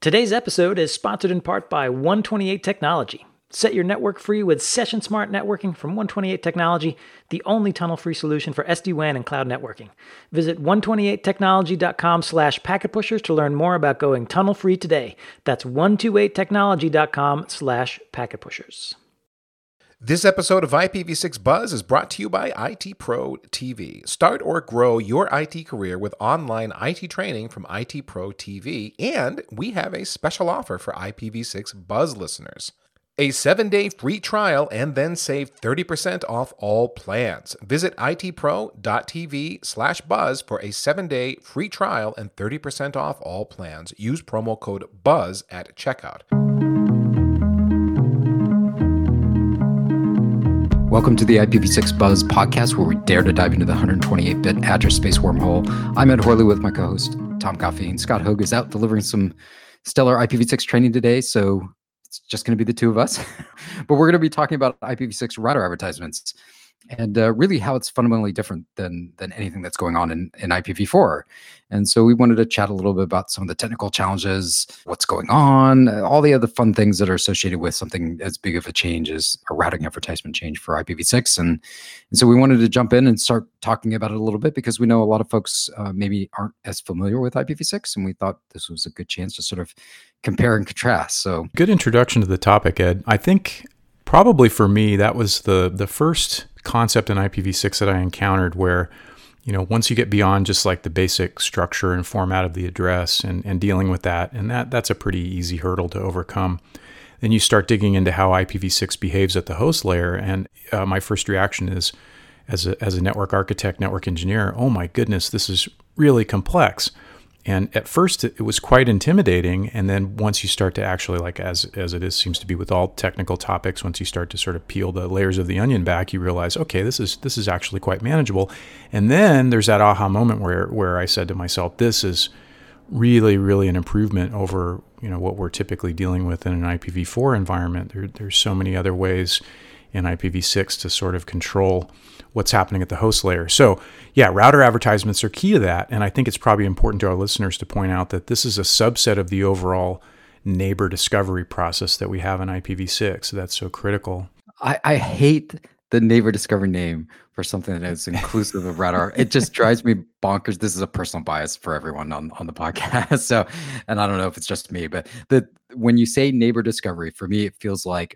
Today's episode is sponsored in part by 128 Technology. Set your network free with Session Smart Networking from 128 Technology, the only tunnel-free solution for SD-WAN and cloud networking. Visit 128technology.com/packetpushers to learn more about going tunnel-free today. That's 128technology.com/packetpushers. This episode of IPv6 Buzz is brought to you by IT Pro TV. Start or grow your IT career with online IT training from IT Pro TV, and we have a special offer for IPv6 Buzz listeners. A 7-day free trial and then save 30% off all plans. Visit itpro.tv/buzz for a 7-day free trial and 30% off all plans. Use promo code BUZZ at checkout. Welcome to the IPv6 Buzz podcast, where we dare to dive into the 128-bit address space wormhole. I'm Ed Horley with my co-host, Tom Coffey, and Scott Hogue is out delivering some stellar IPv6 training today, so it's just going to be the two of us. But we're going to be talking about IPv6 router advertisements and really how it's fundamentally different than anything that's going on in IPv4. And so we wanted to chat a little bit about some of the technical challenges, what's going on, all the other fun things that are associated with something as big of a change as a routing advertisement change for IPv6. And so we wanted to jump in and start talking about it a little bit because we know a lot of folks maybe aren't as familiar with IPv6, and we thought this was a good chance to sort of compare and contrast. So good introduction to the topic, Ed. I think probably for me, that was the first concept in IPv6 that I encountered where, once you get beyond just like the basic structure and format of the address and dealing with that, and that's a pretty easy hurdle to overcome, then you start digging into how IPv6 behaves at the host layer. And my first reaction is, as a network architect, network engineer, oh my goodness, this is really complex. And at first it was quite intimidating. And then once you start to actually, like as it seems to be with all technical topics, once you start to sort of peel the layers of the onion back, you realize, okay, this is actually quite manageable. And then there's that aha moment where I said to myself, this is really, really an improvement over, what we're typically dealing with in an IPv4 environment. There's so many other ways in IPv6 to sort of control what's happening at the host layer. So yeah, router advertisements are key to that. And I think it's probably important to our listeners to point out that this is a subset of the overall neighbor discovery process that we have in IPv6. So that's so critical. I hate the neighbor discovery name for something that is inclusive of router. It just drives me bonkers. This is a personal bias for everyone on the podcast. So, and I don't know if it's just me, but when you say neighbor discovery, for me, it feels like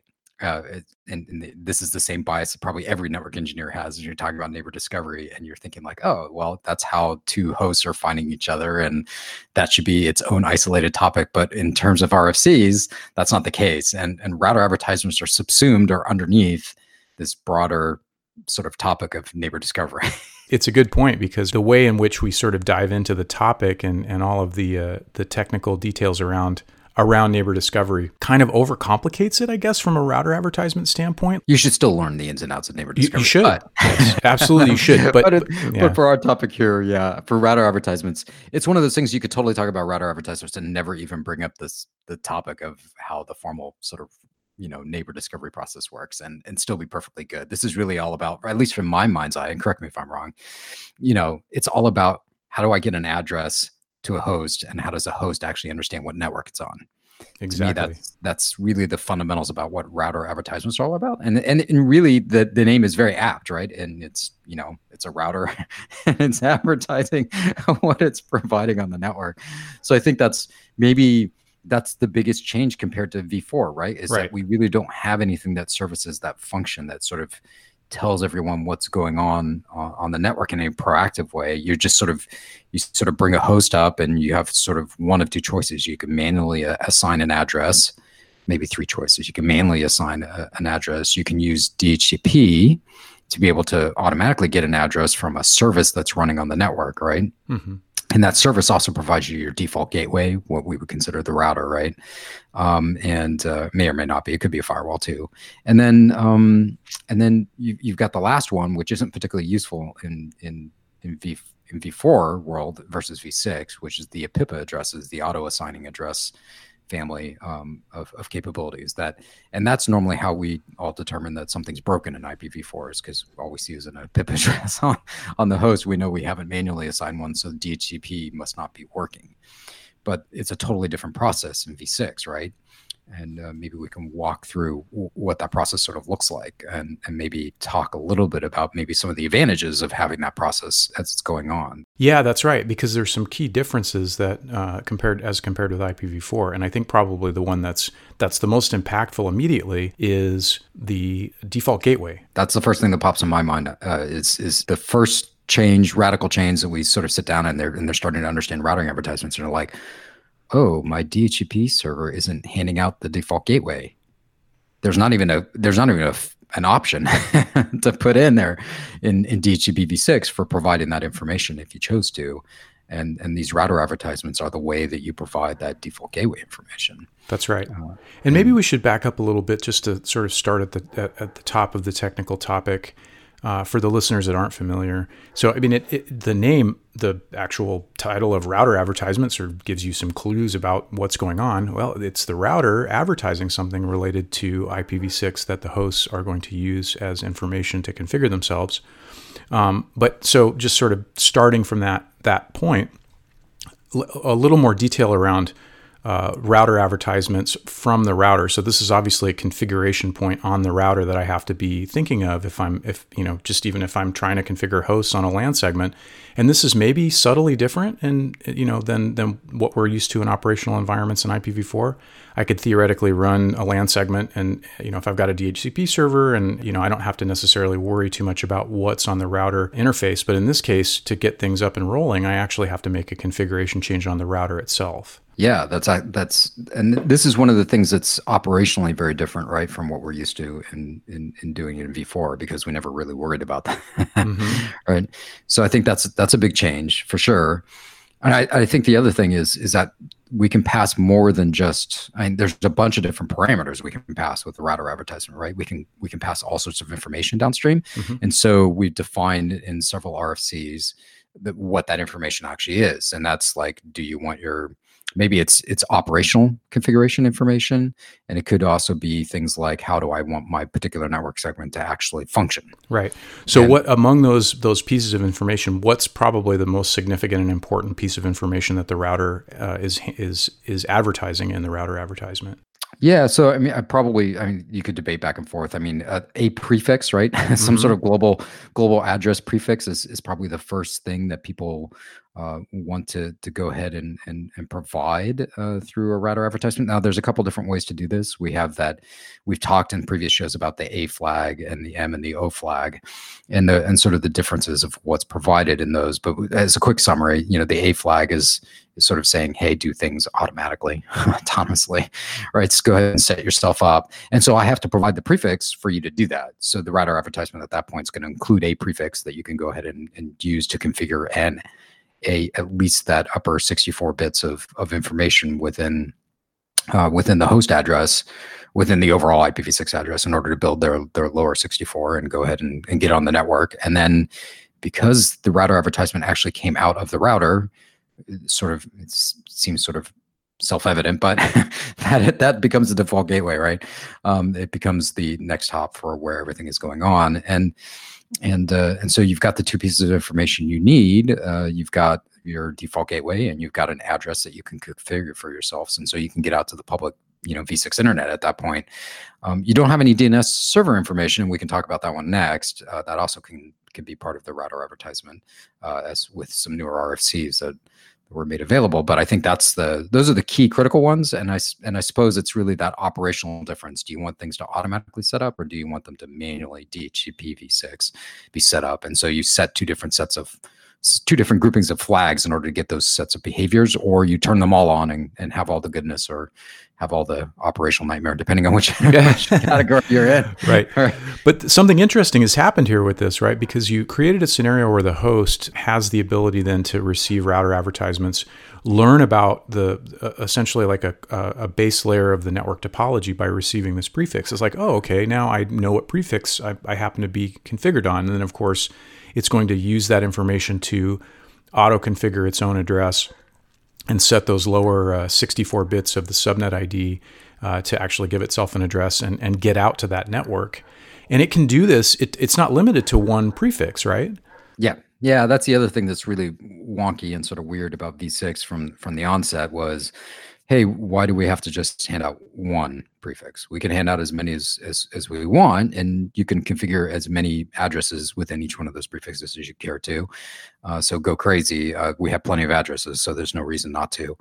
and this is the same bias that probably every network engineer has as you're talking about neighbor discovery, and you're thinking like, oh, well, that's how two hosts are finding each other, and that should be its own isolated topic. But in terms of RFCs, that's not the case. And router advertisements are subsumed or underneath this broader sort of topic of neighbor discovery. It's a good point, because the way in which we sort of dive into the topic and all of the technical details around neighbor discovery kind of overcomplicates it, I guess, from a router advertisement standpoint. You should still learn the ins and outs of neighbor discovery. You should. Yes, absolutely, you should. But for our topic here, for router advertisements, it's one of those things you could totally talk about router advertisements and never even bring up the topic of how the formal sort of neighbor discovery process works and still be perfectly good. This is really all about, at least from my mind's eye, and correct me if I'm wrong, it's all about how do I get an address to a host, and how does a host actually understand what network it's on? Exactly. To me, that's really the fundamentals about what router advertisements are all about. And really the name is very apt, right? And it's it's a router and it's advertising what it's providing on the network. So I think that's the biggest change compared to v4, right? Is that we really don't have anything that services that function that sort of tells everyone what's going on the network in a proactive way. You sort of bring a host up, and you have sort of one of two choices. You can manually assign an address, maybe three choices. You can manually assign an address. You can use DHCP to be able to automatically get an address from a service that's running on the network, right? Mm-hmm. And that service also provides you your default gateway, what we would consider the router, right? And may or may not be. It could be a firewall too. And then you've got the last one, which isn't particularly useful in v4 world versus v6, which is the APIPA addresses, the auto assigning address family of capabilities. That's normally how we all determine that something's broken in IPv4, is because all we see is an IP address on the host. We know we haven't manually assigned one, so DHCP must not be working. but it's a totally different process in V6, right? And maybe we can walk through what that process sort of looks like, and maybe talk a little bit about maybe some of the advantages of having that process as it's going on. Yeah, that's right, because there's some key differences that compared with IPv4, and I think probably the one that's the most impactful immediately is the default gateway. That's the first thing that pops in my mind. Is the first radical change that we sort of sit down and they're starting to understand routing advertisements, and they're like, oh, my DHCP server isn't handing out the default gateway. There's not even an option to put in there in DHCP v6 for providing that information if you chose to. And these router advertisements are the way that you provide that default gateway information. That's right. And maybe we should back up a little bit just to sort of start at the top of the technical topic. For the listeners that aren't familiar. So, I mean, the name, the actual title of router advertisement sort of gives you some clues about what's going on. Well, it's the router advertising something related to IPv6 that the hosts are going to use as information to configure themselves. But so just sort of starting from that point, a little more detail around router advertisements from the router. So this is obviously a configuration point on the router that I have to be thinking of if I'm trying to configure hosts on a LAN segment. And this is maybe subtly different than what we're used to in operational environments in IPv4. I could theoretically run a LAN segment, and if I've got a DHCP server, and I don't have to necessarily worry too much about what's on the router interface. But in this case, to get things up and rolling, I actually have to make a configuration change on the router itself. Yeah, that's and this is one of the things that's operationally very different, right, from what we're used to in doing it in V4, because we never really worried about that, right? So I think that's a big change for sure. And I think the other thing is that we can pass more than just. There's a bunch of different parameters we can pass with the router advertisement, right? We can pass all sorts of information downstream, and so we've defined in several RFCs what that information actually is, and that's like, do you want your maybe it's operational configuration information, and it could also be things like, how do I want my particular network segment to actually function? Right. So what among those pieces of information, what's probably the most significant and important piece of information that the router is advertising in the router advertisement? Yeah, so you could debate back and forth. A prefix, right? Some sort of global address prefix is probably the first thing that people want to go ahead and provide through a router advertisement. Now, there's a couple different ways to do this. We've talked in previous shows about the A flag and the M and the O flag, and sort of the differences of what's provided in those. But as a quick summary, the A flag is sort of saying, hey, do things automatically, autonomously, right? Just go ahead and set yourself up. And so I have to provide the prefix for you to do that. So the router advertisement at that point is going to include a prefix that you can go ahead and use to configure at least that upper 64 bits of information within the host address, within the overall IPv6 address, in order to build their lower 64 and go ahead and get on the network. And then, because the router advertisement actually came out of the router, it seems sort of self-evident, but that becomes the default gateway, right? It becomes the next hop for where everything is going on, and so you've got the two pieces of information you need. You've got your default gateway, and you've got an address that you can configure for yourselves, and so you can get out to the public, V6 internet at that point. You don't have any DNS server information, and we can talk about that one next. That also can be part of the router advertisement, as with some newer RFCs that were made available. But I think those are the key critical ones, and I suppose it's really that operational difference. Do you want things to automatically set up, or do you want them to manually DHCP v6 be set up? And so you set two different groupings of flags in order to get those sets of behaviors, or you turn them all on and have all the goodness, or have all the operational nightmare, depending on which category you're in. Right. But something interesting has happened here with this, right? Because you created a scenario where the host has the ability then to receive router advertisements, learn about essentially like a base layer of the network topology by receiving this prefix. It's like, oh, okay, now I know what prefix I happen to be configured on. And then, of course, it's going to use that information to auto-configure its own address and set those lower 64 bits of the subnet ID to actually give itself an address and get out to that network. And it can do this. It's not limited to one prefix, right? Yeah, Yeah, that's the other thing that's really wonky and sort of weird about V6 from the onset was, hey, why do we have to just hand out one prefix? We can hand out as many as we want, and you can configure as many addresses within each one of those prefixes as you care to. So go crazy. We have plenty of addresses, so there's no reason not to.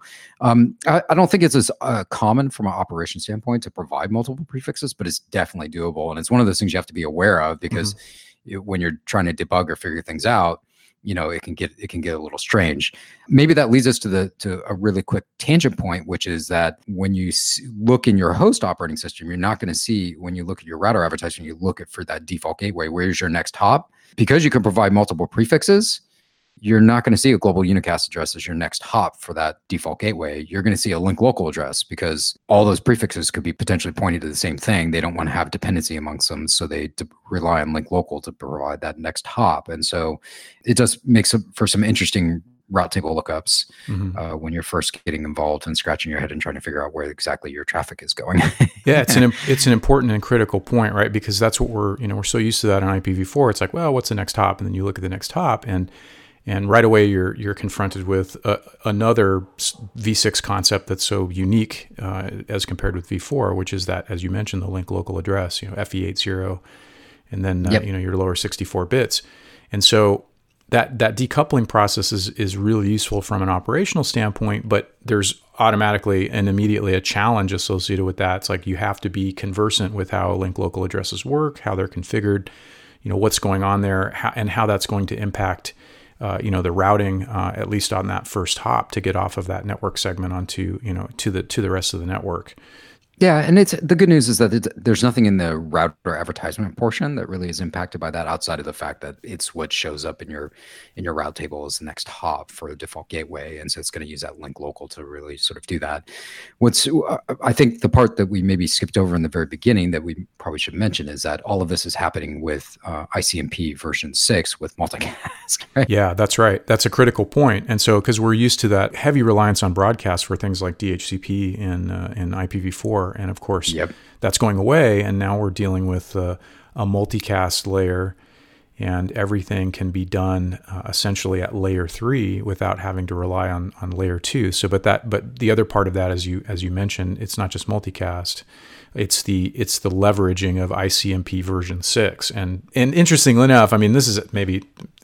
I don't think it's as common from an operation standpoint to provide multiple prefixes, but it's definitely doable. And it's one of those things you have to be aware of because when you're trying to debug or figure things out, it can get a little strange. Maybe that leads us to a really quick tangent point, which is that when you look in your host operating system, you're not going to see, when you look at your router advertisement, you look at for that default gateway, where's your next hop? Because you can provide multiple prefixes, you're not going to see a global unicast address as your next hop for that default gateway. You're going to see a link local address because all those prefixes could be potentially pointing to the same thing. They don't want to have dependency amongst them, so they rely on link local to provide that next hop. And so it does make for some interesting route table lookups when you're first getting involved and scratching your head and trying to figure out where exactly your traffic is going. Yeah, it's an important and critical point, right? Because that's what we're so used to that on IPv4. It's like, well, what's the next hop? And then you look at the next hop, and right away, you're confronted with another V6 concept that's so unique as compared with V4, which is that, as you mentioned, the link local address, FE80, and then your lower 64 bits. And so that decoupling process is really useful from an operational standpoint, but there's automatically and immediately a challenge associated with that. It's like you have to be conversant with how link local addresses work, how they're configured, what's going on there, and how that's going to impact the routing, at least on that first hop to get off of that network segment onto, to the rest of the network. Yeah, and the good news is that there's nothing in the router advertisement portion that really is impacted by that, outside of the fact that it's what shows up in your route table as the next hop for the default gateway, and so it's going to use that link local to really sort of do that. I think the part that we maybe skipped over in the very beginning that we probably should mention is that all of this is happening with ICMP version 6 with multicast. Right? Yeah, that's right. That's a critical point. And so because we're used to that heavy reliance on broadcast for things like DHCP and IPv4. And of course, that's going away. And now we're dealing with a multicast layer, and everything can be done essentially at layer 3 without having to rely on layer 2. So, but the other part of that, as you mentioned, it's not just multicast. It's the leveraging of ICMP version 6. And interestingly enough, I mean, this is maybe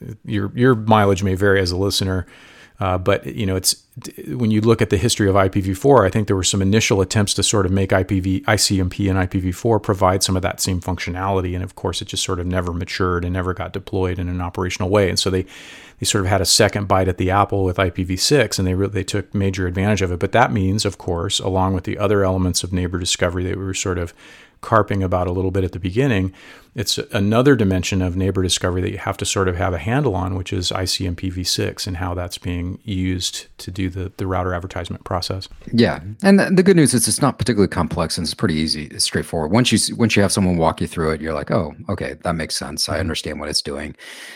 your mileage may vary as a listener. But it's when you look at the history of IPv4, I think there were some initial attempts to sort of make ICMP and IPv4 provide some of that same functionality, and of course, it just sort of never matured and never got deployed in an operational way. And so they sort of had a second bite at the apple with IPv6, and they took major advantage of it. But that means, of course, along with the other elements of neighbor discovery that we were sort of carping about a little bit at the beginning, it's another dimension of neighbor discovery that you have to sort of have a handle on, which is ICMP v6 and how that's being used to do the router advertisement process. Yeah, and the good news is it's not particularly complex, and it's pretty easy. It's straightforward. Once you have someone walk you through it, you're like, oh, okay, that makes sense. I understand what it's doing.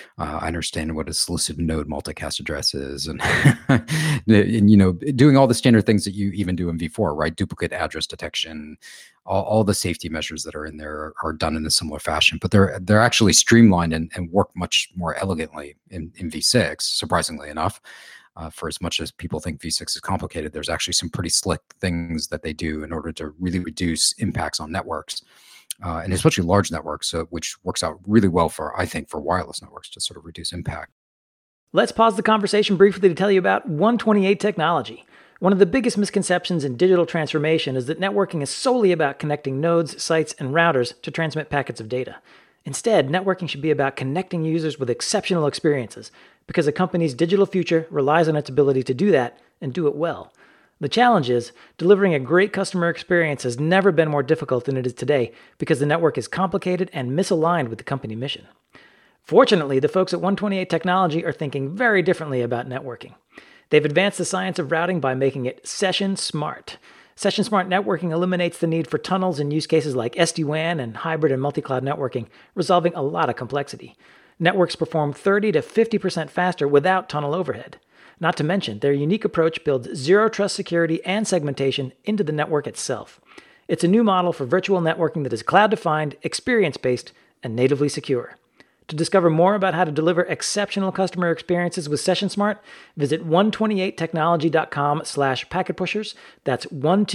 I understand what a solicited node multicast address is, and doing all the standard things that you even do in v4, right? Duplicate address detection. All the safety measures that are in there are done in a similar fashion, but they're actually streamlined and work much more elegantly in v6, surprisingly enough. For as much as people think v6 is complicated, there's actually some pretty slick things that they do in order to really reduce impacts on networks, and especially large networks, which works out really well for wireless networks to sort of reduce impact. Let's pause the conversation briefly to tell you about 128 technology. One of the biggest misconceptions in digital transformation is that networking is solely about connecting nodes, sites, and routers to transmit packets of data. Instead, networking should be about connecting users with exceptional experiences, because a company's digital future relies on its ability to do that and do it well. The challenge is, delivering a great customer experience has never been more difficult than it is today, because the network is complicated and misaligned with the company mission. Fortunately, the folks at 128 Technology are thinking very differently about networking. They've advanced the science of routing by making it session smart. Session smart networking eliminates the need for tunnels in use cases like SD-WAN and hybrid and multi-cloud networking, resolving a lot of complexity. Networks perform 30 to 50% faster without tunnel overhead. Not to mention, their unique approach builds zero trust security and segmentation into the network itself. It's a new model for virtual networking that is cloud-defined, experience-based, and natively secure. To discover more about how to deliver exceptional customer experiences with Session Smart, visit 128technology.com/packetpushers. That's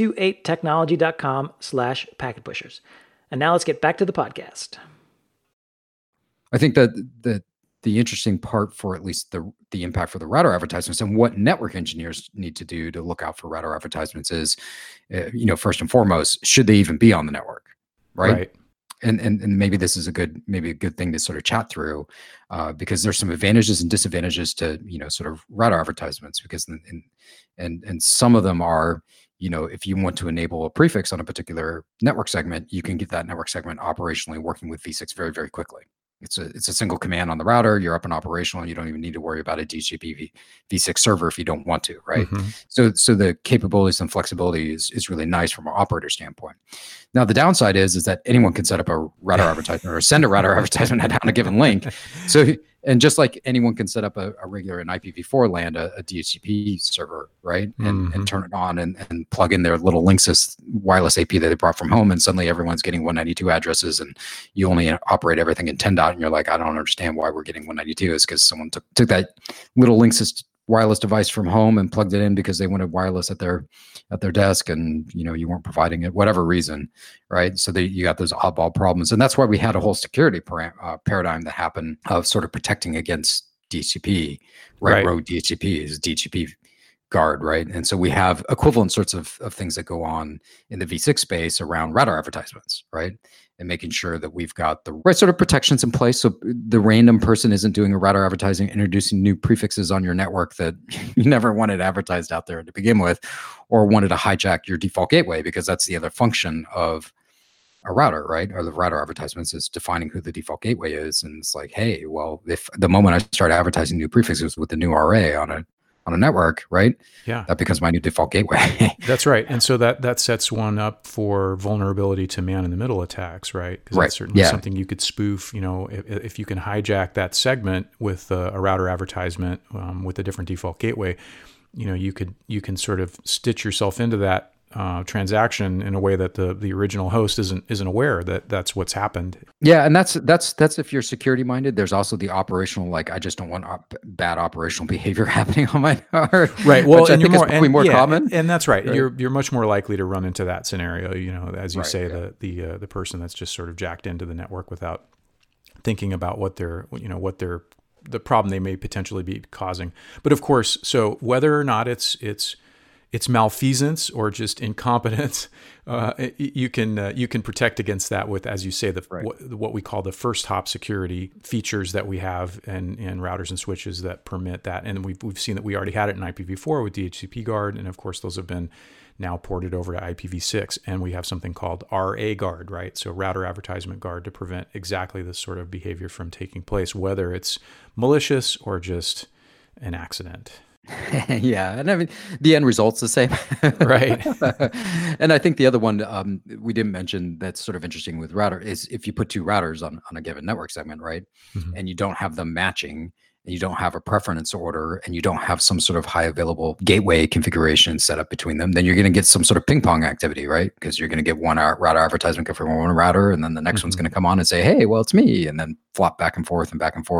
128technology.com/packetpushers. And now let's get back to the podcast. I think that the interesting part for at least the impact for the router advertisements and what network engineers need to do to look out for router advertisements is, first and foremost, should they even be on the network, right? And maybe this is a good thing to sort of chat through, because there's some advantages and disadvantages to sort of router advertisements, because and some of them are, if you want to enable a prefix on a particular network segment, you can get that network segment operationally working with v6 very, very quickly. It's a single command on the router. You're up and operational, and you don't even need to worry about a DHCP v6 server if you don't want to, right? So the capabilities and flexibility is really nice from an operator standpoint. Now, the downside is that anyone can set up a router advertisement or send a router advertisement on a given link. And just like anyone can set up a regular in IPv4 land, a DHCP server, right? And turn it on and plug in their little Linksys wireless AP that they brought from home, and suddenly everyone's getting 192 addresses, and you only operate everything in 10 dot, and you're like, I don't understand why we're getting 192. It's because someone took that little Linksys wireless device from home and plugged it in because they wanted wireless at their desk, and you weren't providing it, whatever reason, right? So you got those oddball problems, and that's why we had a whole security paradigm that happened of sort of protecting against DHCP, right? Rogue DHCP is DHCP guard, right? And so we have equivalent sorts of things that go on in the v6 space around router advertisements, right? And making sure that we've got the right sort of protections in place, so the random person isn't doing a router advertising, introducing new prefixes on your network that you never wanted advertised out there to begin with, or wanted to hijack your default gateway, because that's the other function of a router, right? Or the router advertisements is defining who the default gateway is. And it's like, hey, well, if the moment I start advertising new prefixes with the new RA on a network, right? Yeah. That becomes my new default gateway. That's right. And so that sets one up for vulnerability to man-in-the-middle attacks, right? Because that's certainly something you could spoof. If you can hijack that segment with a router advertisement with a different default gateway, you can sort of stitch yourself into that transaction in a way that the original host isn't aware that that's what's happened. Yeah, and that's if you're security minded. There's also the operational, like, I just don't want bad operational behavior happening on my network. Right. Well, which I think is probably more common. And that's right. You're much more likely to run into that scenario. As you say, the person that's just sort of jacked into the network without thinking about what the problem they may potentially be causing. But of course, so whether or not it's malfeasance or just incompetence, you can protect against that with, as you say, what we call the first hop security features that we have and routers and switches that permit that. And we've seen that we already had it in IPv4 with DHCP guard, and of course those have been now ported over to IPv6, and we have something called RA guard, right? So router advertisement guard, to prevent exactly this sort of behavior from taking place, whether it's malicious or just an accident. Yeah, and I mean the end result's the same, right? And I think the other one we didn't mention that's sort of interesting with router is if you put two routers on a given network segment, right, and you don't have them matching, and you don't have a preference order, and you don't have some sort of high available gateway configuration set up between them, then you're going to get some sort of ping pong activity, right? Because you're going to get one router advertisement come from one router, and then the next one's going to come on and say, hey, well, it's me, and then flop back and forth.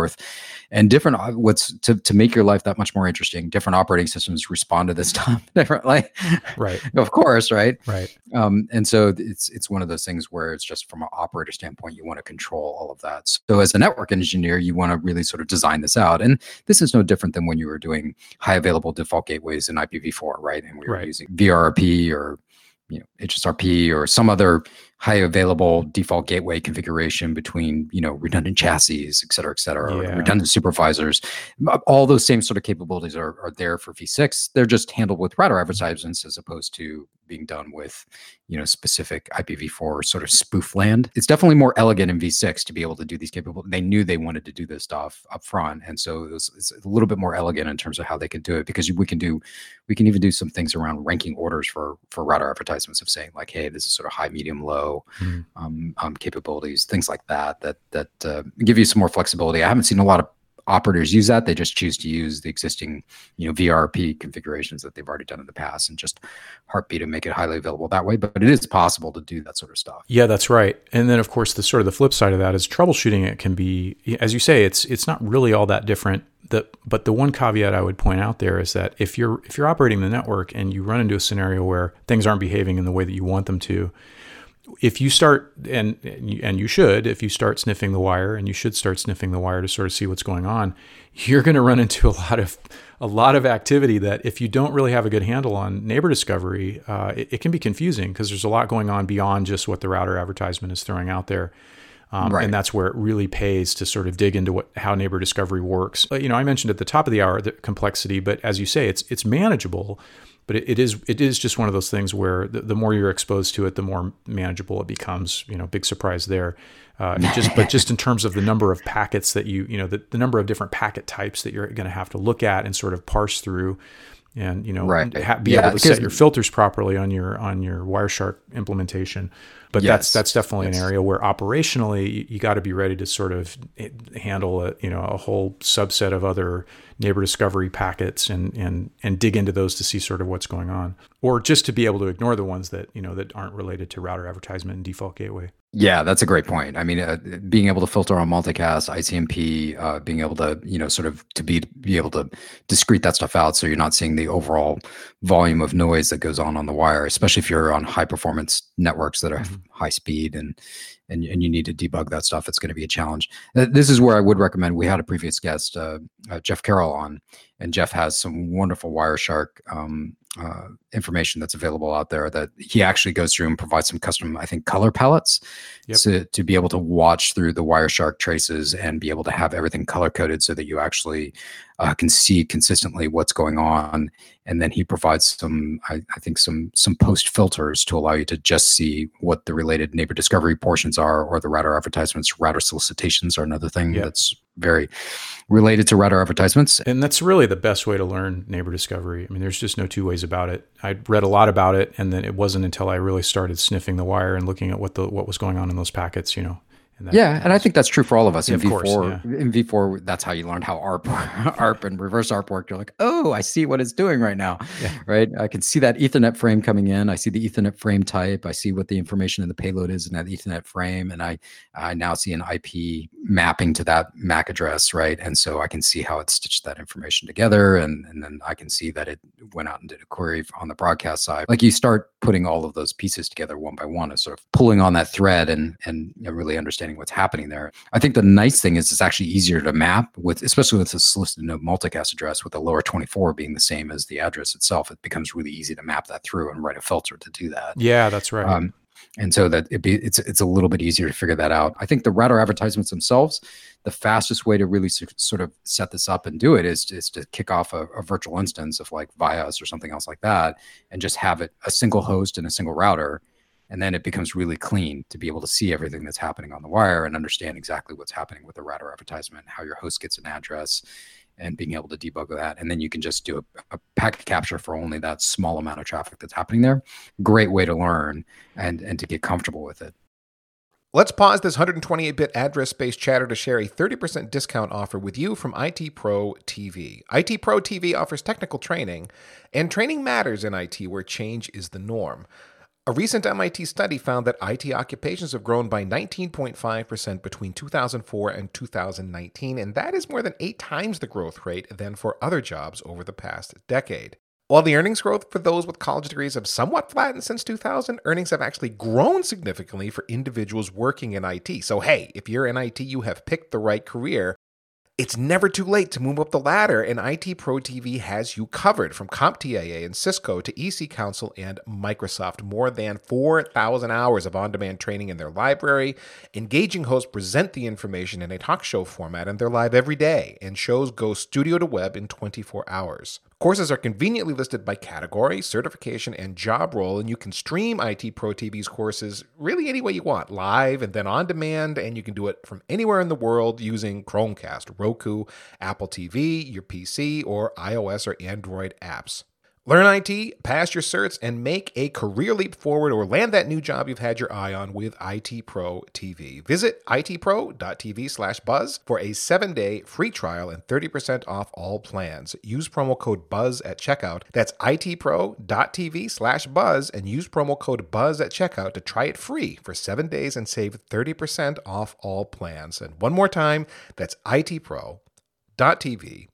And different, to make your life that much more interesting, different operating systems respond to this stuff differently. Right. Of course, right? Right. And so it's one of those things where it's just from an operator standpoint, you want to control all of that. So as a network engineer, you want to really sort of design this out. And this is no different than when you were doing high available default gateways in IPv4, right? And we were using VRRP or HSRP or some other high available default gateway configuration between, redundant chassis, et cetera, redundant supervisors. All those same sort of capabilities are there for v6. They're just handled with router advertisements as opposed to being done with, specific IPv4 sort of spoof land. It's definitely more elegant in v6 to be able to do these capabilities. They knew they wanted to do this stuff up front. And so it's a little bit more elegant in terms of how they could do it, because we can even do some things around ranking orders for router advertisements of saying like, hey, this is sort of high, medium, low capabilities, things like that give you some more flexibility. I haven't seen a lot of operators use that. They just choose to use the existing, VRP configurations that they've already done in the past and just heartbeat and make it highly available that way. But it is possible to do that sort of stuff. Yeah, that's right. And then of course the sort of the flip side of that is troubleshooting it can be, as you say, it's not really all that different. But the one caveat I would point out there is that if you're operating the network and you run into a scenario where things aren't behaving in the way that you want them to, if you start and you should, if you start sniffing the wire, and you should start sniffing the wire to sort of see what's going on, you're going to run into a lot of activity that if you don't really have a good handle on neighbor discovery, it can be confusing because there's a lot going on beyond just what the router advertisement is throwing out there. Right. And that's where it really pays to sort of dig into how neighbor discovery works. I mentioned at the top of the hour the complexity, but as you say, it's manageable. But it is just one of those things where the more you're exposed to it, the more manageable it becomes. Big surprise there. But just in terms of the number of packets that the number of different packet types that you're going to have to look at and sort of parse through, and right. Be able to set your filters properly on your Wireshark implementation. But yes, that's definitely an area where operationally you got to be ready to sort of handle a whole subset of other neighbor discovery packets and dig into those to see sort of what's going on, or just to be able to ignore the ones that that aren't related to router advertisement and default gateway. Yeah, that's a great point. I mean, being able to filter on multicast, ICMP, being able to, sort of to be able to discrete that stuff out so you're not seeing the overall volume of noise that goes on the wire, especially if you're on high performance networks that are high speed and you need to debug that stuff. It's going to be a challenge. This is where I would recommend. We had a previous guest, Jeff Carroll, on, and Jeff has some wonderful Wireshark information that's available out there that he actually goes through and provides some custom, I think, color palettes to be able to watch through the Wireshark traces and be able to have everything color coded so that you actually can see consistently what's going on. And then he provides some, I think, some post filters to allow you to just see what the related neighbor discovery portions are, or the router advertisements. Router solicitations are another thing that's very related to router advertisements. And that's really the best way to learn neighbor discovery. I mean, there's just no two ways about it. I'd read a lot about it, and then it wasn't until I really started sniffing the wire and looking at what was going on in those packets, And I think that's true for all of us. In V4, that's how you learned how ARP and reverse ARP worked. You're like, oh, I see what it's doing right now, right? I can see that Ethernet frame coming in. I see the Ethernet frame type. I see what the information in the payload is in that Ethernet frame. And I now see an IP mapping to that MAC address, right? And so I can see how it stitched that information together. And then I can see that it went out and did a query on the broadcast side. Like, you start putting all of those pieces together one by one and sort of pulling on that thread and really understanding what's happening there. I think the nice thing is it's actually easier to map with, especially with the solicited node multicast address, with the lower 24 being the same as the address itself. It becomes really easy to map that through and write a filter to do that. Yeah, that's right. And so that it's a little bit easier to figure that out. I think the router advertisements themselves, the fastest way to really sort of set this up and do it is to kick off a virtual instance of like Vias or something else like that, and just have it a single host and a single router. And then it becomes really clean to be able to see everything that's happening on the wire and understand exactly what's happening with the router advertisement, how your host gets an address, and being able to debug that. And then you can just do a packet capture for only that small amount of traffic that's happening there. Great way to learn and to get comfortable with it. Let's pause this 128-bit address space chatter to share a 30% discount offer with you from IT Pro TV. IT Pro TV offers technical training, and training matters in IT where change is the norm. A recent MIT study found that IT occupations have grown by 19.5% between 2004 and 2019, and that is more than 8 times the growth rate than for other jobs over the past decade. While the earnings growth for those with college degrees have somewhat flattened since 2000, earnings have actually grown significantly for individuals working in IT. So hey, if you're in IT, you have picked the right career. It's never too late to move up the ladder, and IT Pro TV has you covered. From CompTIA and Cisco to EC Council and Microsoft, more than 4,000 hours of on-demand training in their library. Engaging hosts present the information in a talk show format, and they're live every day, and shows go studio to web in 24 hours. Courses are conveniently listed by category, certification, and job role, and you can stream IT Pro TV's courses really any way you want, live and then on demand, and you can do it from anywhere in the world using Chromecast, Roku, Apple TV, your PC, or iOS or Android apps. Learn IT, pass your certs, and make a career leap forward or land that new job you've had your eye on with IT Pro TV. Visit itpro.tv/buzz for a 7-day free trial and 30% off all plans. Use promo code BUZZ at checkout. That's itpro.tv/buzz and use promo code BUZZ at checkout to try it free for 7 days and save 30% off all plans. And one more time, that's itpro.tv/buzz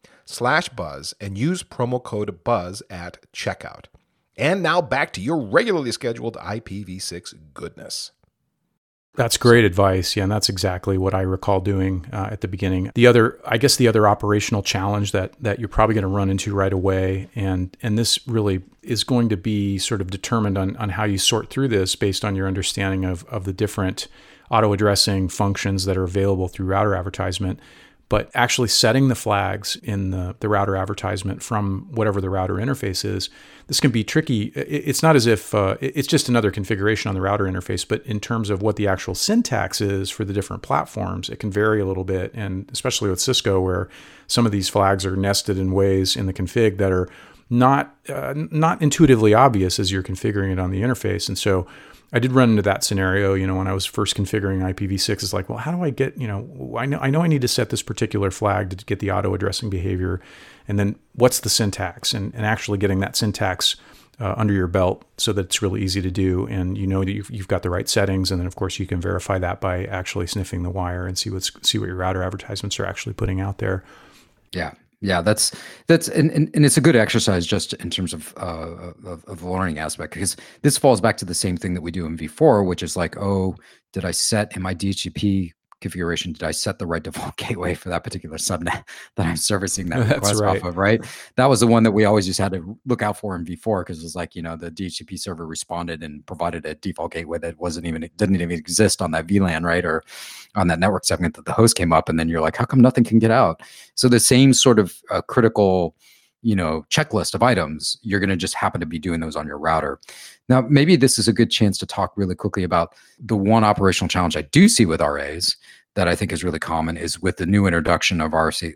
and use promo code BUZZ at checkout. And now back to your regularly scheduled IPv6 goodness. That's great advice. Yeah, and that's exactly what I recall doing at the beginning. The other operational challenge that you're probably going to run into right away, and this really is going to be sort of determined on how you sort through this based on your understanding of the different auto-addressing functions that are available through router advertisement. But actually setting the flags in the router advertisement from whatever the router interface is, this can be tricky. It's not as if it's just another configuration on the router interface, but in terms of what the actual syntax is for the different platforms, it can vary a little bit. And especially with Cisco, where some of these flags are nested in ways in the config that are not intuitively obvious as you're configuring it on the interface. And so I did run into that scenario, when I was first configuring IPv6. It's like, well, how do I get, I know I need to set this particular flag to get the auto addressing behavior. And then what's the syntax and actually getting that syntax under your belt so that it's really easy to do. And that you've got the right settings. And then of course you can verify that by actually sniffing the wire and see what your router advertisements are actually putting out there. Yeah, that's and it's a good exercise just in terms of the learning aspect, because this falls back to the same thing that we do in V4, which is like, did I set in my DHCP configuration, did I set the right default gateway for that particular subnet that I'm servicing that request off of, right? That was the one that we always just had to look out for in V4, because it was like, the DHCP server responded and provided a default gateway that didn't even exist on that VLAN, right? Or on that network segment that the host came up, and then you're like, how come nothing can get out? So the same sort of critical checklist of items, you're going to just happen to be doing those on your router. Now, maybe this is a good chance to talk really quickly about the one operational challenge I do see with RAs that I think is really common is with the new introduction of RC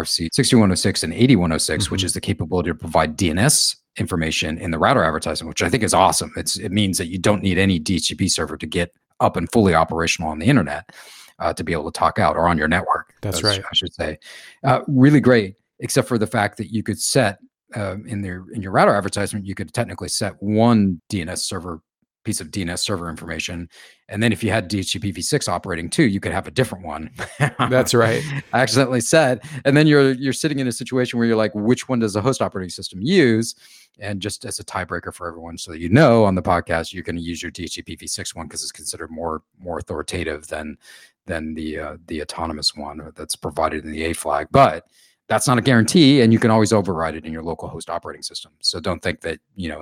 6106 and 8106, which is the capability to provide DNS information in the router advertisement, which I think is awesome. It means that you don't need any DHCP server to get up and fully operational on the internet to be able to talk out, or on your network. That's right. I should say. Really great. Except for the fact that you could set in your router advertisement, you could technically set one piece of DNS server information, and then if you had DHCP v6 operating too, you could have a different one. That's right. I accidentally set, and then you're sitting in a situation where you're like, which one does the host operating system use? And just as a tiebreaker for everyone, so that on the podcast, you're going to use your DHCP v6 one because it's considered more authoritative than the autonomous one that's provided in the A flag, but that's not a guarantee, and you can always override it in your local host operating system. So don't think that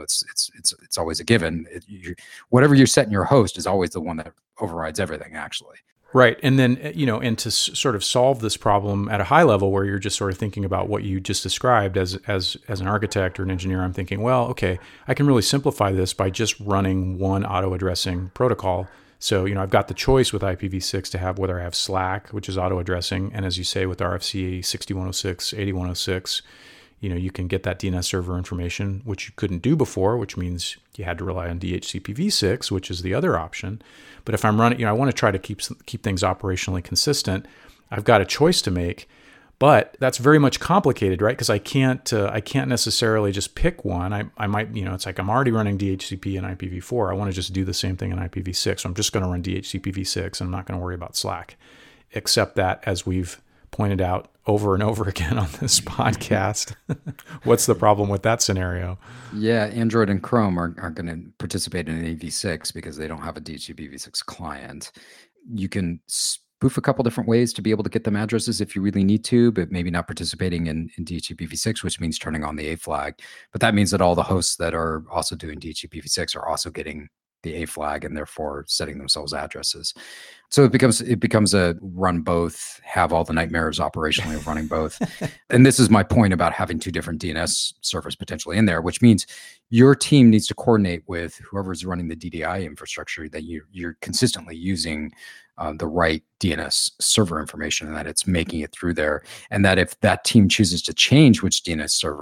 it's always a given. Whatever you set in your host is always the one that overrides everything, actually. Right, and then and to sort of solve this problem at a high level, where you're just sort of thinking about what you just described as an architect or an engineer, I'm thinking, well, okay, I can really simplify this by just running one auto addressing protocol. So, I've got the choice with IPv6 to have whether I have SLAAC, which is auto addressing, and as you say with RFC 6106, 8106, you can get that DNS server information, which you couldn't do before, which means you had to rely on DHCP v6, which is the other option. But if I'm running, I want to try to keep things operationally consistent. I've got a choice to make. But that's very much complicated, right? Because I can't necessarily just pick one. I might, it's like I'm already running DHCP and IPv4. I want to just do the same thing in IPv6. So I'm just going to run DHCP v6 and I'm not going to worry about SLAAC. Except that, as we've pointed out over and over again on this podcast, what's the problem with that scenario? Yeah, Android and Chrome aren't going to participate in v6 because they don't have a DHCP v6 client. You can spoof a couple different ways to be able to get them addresses if you really need to, but maybe not participating in DHCP v6, which means turning on the A flag. But that means that all the hosts that are also doing DHCP v6 are also getting the A flag and therefore setting themselves addresses. So it becomes a run both, have all the nightmares operationally of running both. And this is my point about having two different DNS servers potentially in there, which means your team needs to coordinate with whoever's running the DDI infrastructure, that you're consistently using the right DNS server information and that it's making it through there. And that if that team chooses to change which DNS server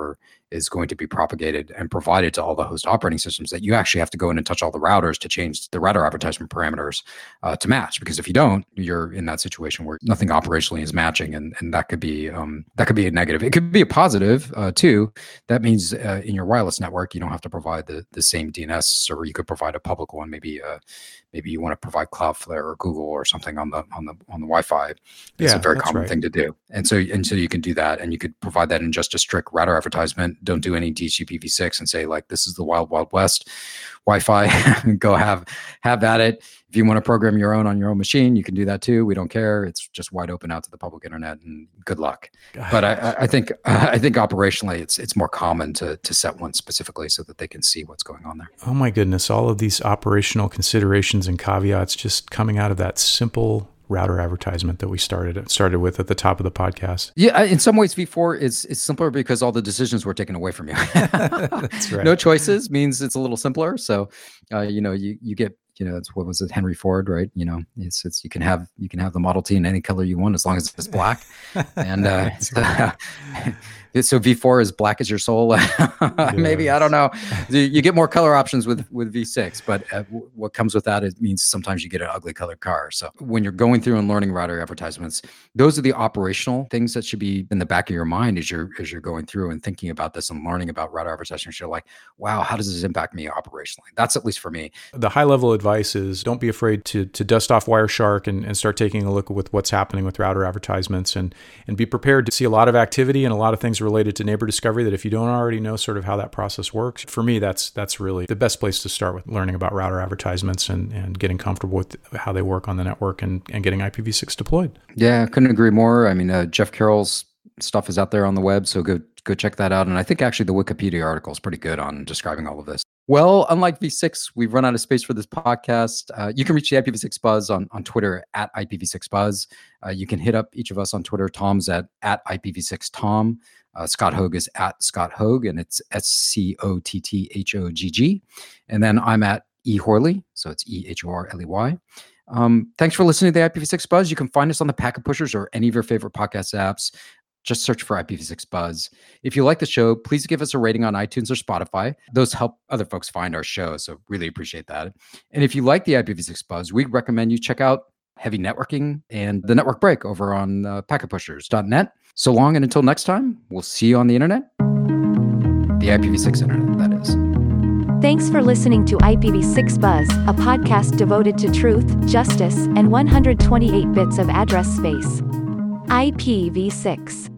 is going to be propagated and provided to all the host operating systems that you actually have to go in and touch all the routers to change the router advertisement parameters to match. Because if you don't, you're in that situation where nothing operationally is matching, and that could be a negative. It could be a positive too. That means in your wireless network, you don't have to provide the same DNS server. You could provide a public one. Maybe you want to provide Cloudflare or Google or something on the Wi-Fi. It's a very common thing to do. And so you can do that, and you could provide that in just a strict router advertisement. Don't do any DHCPv6 and say like, this is the wild west Wi-Fi. Go have at it. If you want to program your own on your own machine, you can do that too. We don't care. It's just wide open out to the public internet, and good luck. But I think operationally, it's more common to set one specifically so that they can see what's going on there. Oh my goodness! All of these operational considerations and caveats just coming out of that simple router advertisement that we started with at the top of the podcast. Yeah, in some ways, V4 is simpler because all the decisions were taken away from you. That's right. No choices means it's a little simpler. So, you get. It's what was it, Henry Ford, right? It's you can have the Model T in any color you want as long as it's black. And so V4 is black as your soul. Maybe, I don't know. You get more color options with V6, but what comes with that, it means sometimes you get an ugly colored car. So when you're going through and learning router advertisements, those are the operational things that should be in the back of your mind as you're going through and thinking about this and learning about router advertisements. You're like, wow, how does this impact me operationally? That's at least for me. The high level advice is don't be afraid to dust off Wireshark and start taking a look with what's happening with router advertisements, and be prepared to see a lot of activity and a lot of things related to neighbor discovery that if you don't already know sort of how that process works. For me, that's really the best place to start with learning about router advertisements and getting comfortable with how they work on the network and getting IPv6 deployed. Yeah, couldn't agree more. I mean, Jeff Carroll's stuff is out there on the web, so go check that out. And I think actually the Wikipedia article is pretty good on describing all of this. Well, unlike V6, we've run out of space for this podcast. You can reach the IPv6 Buzz on Twitter at IPv6Buzz. You can hit up each of us on Twitter. Tom's at IPv6Tom. Scott Hogue is at Scott Hogue, and it's SCOTTHOGG. And then I'm at eHorley, so it's EHORLEY. Thanks for listening to the IPv6 Buzz. You can find us on the Packet Pushers or any of your favorite podcast apps. Just search for IPv6 Buzz. If you like the show, please give us a rating on iTunes or Spotify. Those help other folks find our show, so really appreciate that. And if you like the IPv6 Buzz, we recommend you check out Heavy Networking and The Network Break over on packetpushers.net. So long, and until next time, we'll see you on the internet. The IPv6 internet, that is. Thanks for listening to IPv6 Buzz, a podcast devoted to truth, justice, and 128 bits of address space. IPv6.